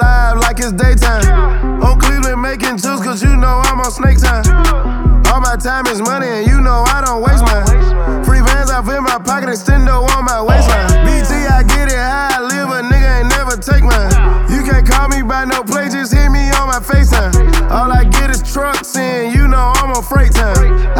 vibe like it's daytime. On Cleveland making juice, cause you know I'm on snake time. All my time is money, and you know I don't waste mine. Free Vans off in my pocket, extendo on my waistline. BT, I get it how I live, a nigga ain't never take mine. You can't call me by no play, just hit me on my FaceTime. All I get is trucks in, you know I'm on freight time.